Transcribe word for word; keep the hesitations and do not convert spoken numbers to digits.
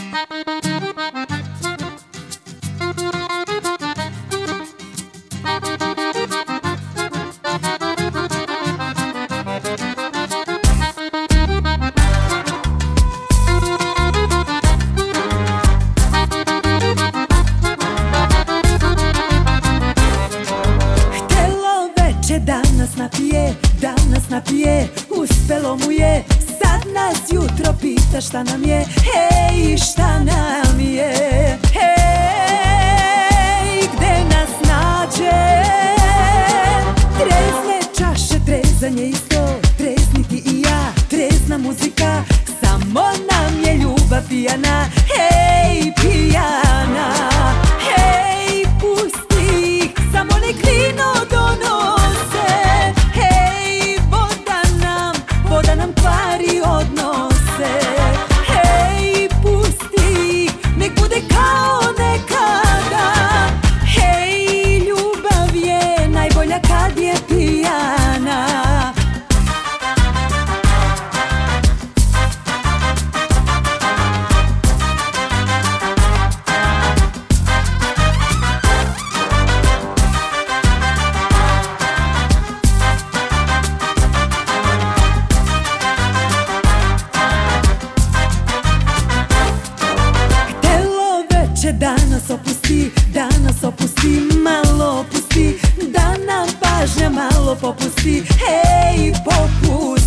Da nas napije, da nas napije, uspelo mu je. Sad nas jutro pita šta nam je, hej, šta nam je. Hej, gde nas nađe? Trezne čaše, trezanje isto, trezni ti i ja, trezna muzika, samo nam je ljubav pijana, hej, pijana. Hej, pusti ih, samo nek vino donose. Da nam kvari odnose. Hej, pusti ih, nek bude kao nekada. Hej, ljubav je najbolja kad je pijana. Da nas opusti, da nas opusti, malo opusti, da nam pažnja malo popusti, hej, popusti.